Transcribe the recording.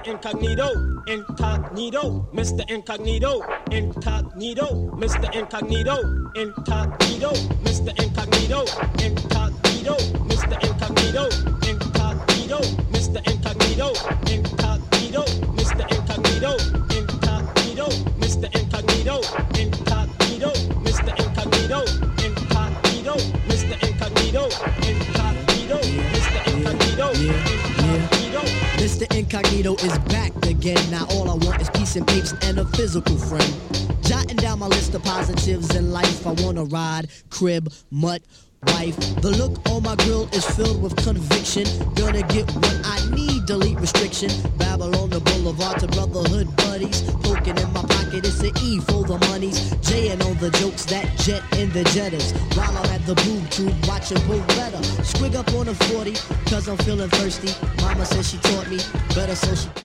Mr. Incognito, incognito, Mr. Incognito, incognito, Mr. Incognito, incognito, Mr. Incognito, incognito, Mr. Incognito, incognito, Mr. Incognito, incognito, Mr. Incognito, incognito, Mr. Incognito, incognito, Mr. Incognito, incognito, Mr. Incognito, incognito, Mr. Incognito, incognito. Mr. Incognito is back again. Now all I want is peace and papes and a physical friend. Jotting down my list of positives in life. I wanna ride, crib, mutt, wife. The look on my grill is filled with conviction. Gonna get what I need, delete restriction. Babylon the boulevard to brotherhood buddies. Poking in my pocket, it's an E for the monies. Jaying on the jokes that jet in the jetters. While I'm at the boob tube watching Beretta. Squig up on a 40, cause I'm feeling thirsty. Mama says she taught me better, so she